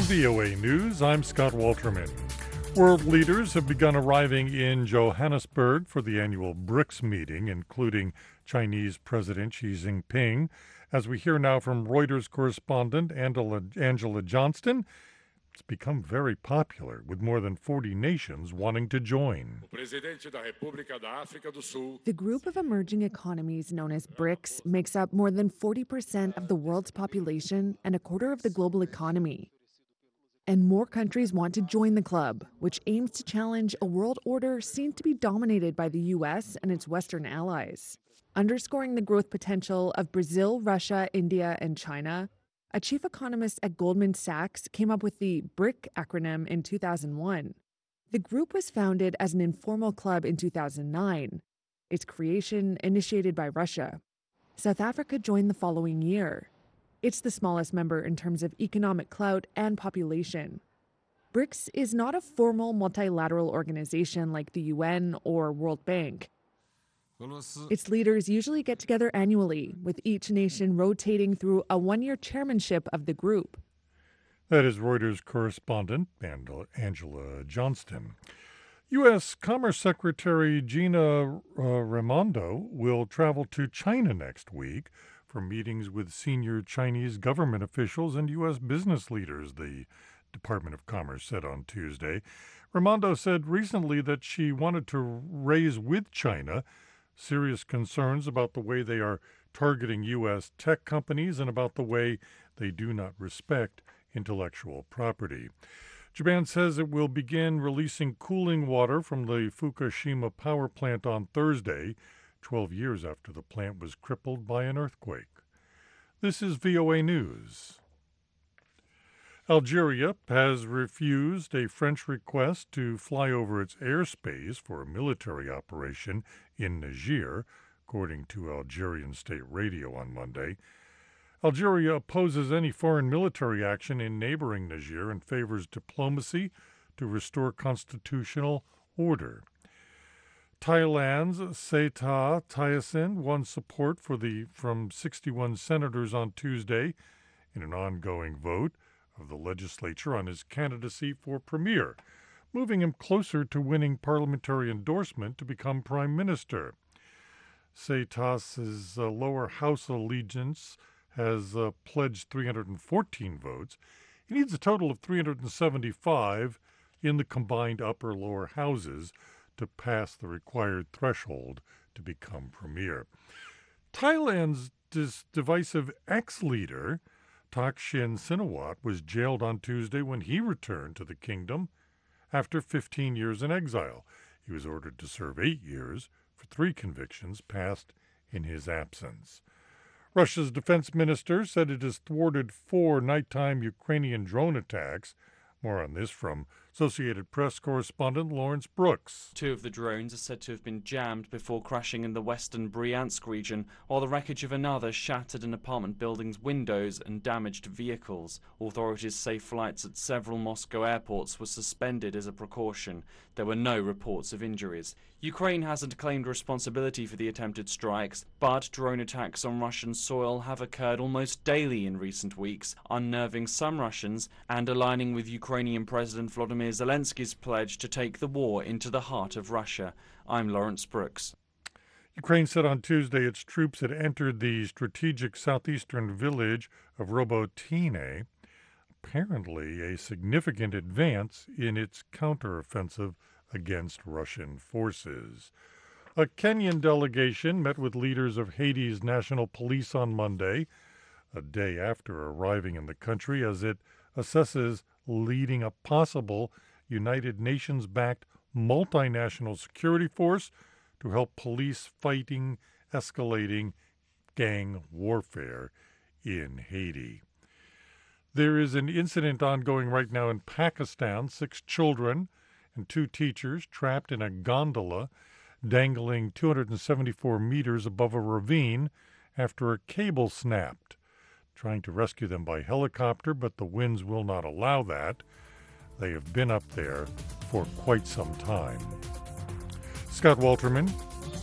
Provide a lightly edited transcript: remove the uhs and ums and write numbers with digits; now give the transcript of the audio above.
VOA News, I'm Scott Walterman. World leaders have begun arriving in Johannesburg for the annual BRICS meeting, including Chinese President Xi Jinping. As we hear now from Reuters correspondent Angela Johnston, it's become very popular, with more than 40 nations wanting to join. The group of emerging economies known as BRICS makes up more than 40% of the world's population and a quarter of the global economy. And more countries want to join the club, which aims to challenge a world order seen to be dominated by the U.S. and its Western allies. Underscoring the growth potential of Brazil, Russia, India, and China, a chief economist at Goldman Sachs came up with the BRIC acronym in 2001. The group was founded as an informal club in 2009, its creation initiated by Russia. South Africa joined the following year. It's the smallest member in terms of economic clout and population. BRICS is not a formal multilateral organization like the UN or World Bank. Its leaders usually get together annually, with each nation rotating through a one-year chairmanship of the group. That is Reuters correspondent Angela Johnston. U.S. Commerce Secretary Gina Raimondo will travel to China next week for meetings with senior Chinese government officials and U.S. business leaders, the Department of Commerce said on Tuesday. Raimondo said recently that she wanted to raise with China serious concerns about the way they are targeting U.S. tech companies and about the way they do not respect intellectual property. Japan says it will begin releasing cooling water from the Fukushima power plant on Thursday, 12 years after the plant was crippled by an earthquake. This is VOA News. Algeria has refused a French request to fly over its airspace for a military operation in Niger, according to Algerian state radio on Monday. Algeria opposes any foreign military action in neighboring Niger and favors diplomacy to restore constitutional order. Thailand's Srettha Thavisin won support from 61 senators on Tuesday in an ongoing vote of the legislature on his candidacy for premier, moving him closer to parliamentary endorsement to become prime minister. Srettha's lower house allegiance has pledged 314 votes. He needs a total of 375 in the combined upper-lower houses to pass the required threshold to become premier. Thailand's divisive ex-leader, Thaksin Shinawatra, was jailed on Tuesday when he returned to the kingdom after 15 years in exile. He was ordered to serve 8 years for 3 convictions passed in his absence. Russia's defense minister said it has thwarted 4 nighttime Ukrainian drone attacks. More on this from Associated Press correspondent Lawrence Brooks. 2 of the drones are said to have been jammed before crashing in the western Bryansk region, while the wreckage of another shattered an apartment building's windows and damaged vehicles. Authorities say flights at several Moscow airports were suspended as a precaution. There were no reports of injuries. Ukraine hasn't claimed responsibility for the attempted strikes, but drone attacks on Russian soil have occurred almost daily in recent weeks, unnerving some Russians and aligning with Ukrainian President Volodymyr Zelensky's pledge to take the war into the heart of Russia. I'm Lawrence Brooks. Ukraine said on Tuesday its troops had entered the strategic southeastern village of Robotine, apparently a significant advance in its counteroffensive against Russian forces. A Kenyan delegation met with leaders of Haiti's national police on Monday, a day after arriving in the country, as it assesses leading a possible United Nations-backed multinational security force to help police fighting escalating gang warfare in Haiti. There is an incident ongoing right now in Pakistan. 6 children and 2 teachers trapped in a gondola dangling 274 meters above a ravine after a cable snapped. Trying to rescue them by helicopter, but the winds will not allow that. They have been up there for quite some time. Scott Walterman,